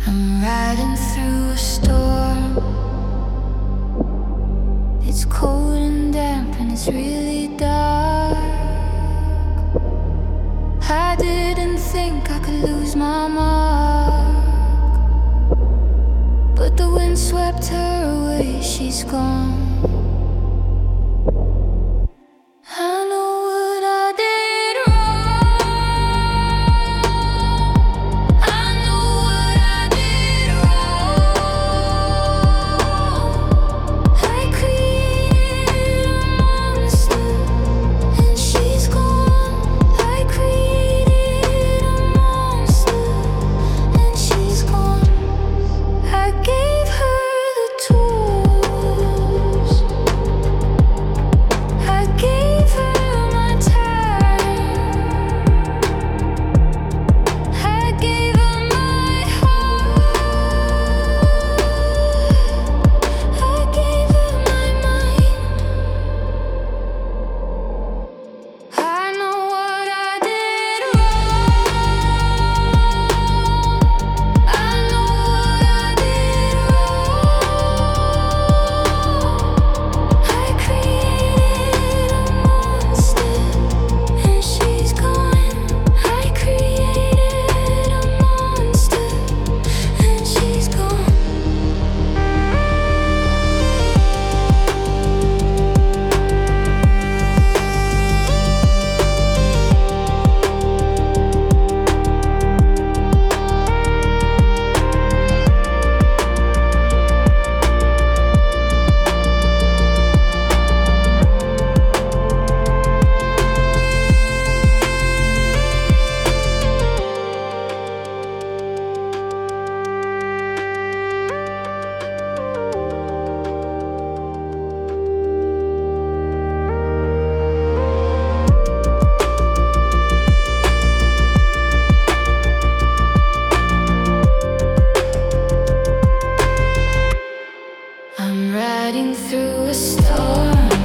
I'm riding through a storm. It's cold and damp and it's really dark. I didn't think I could lose my mark, but the wind swept her away, she's gone. I'm riding through a storm.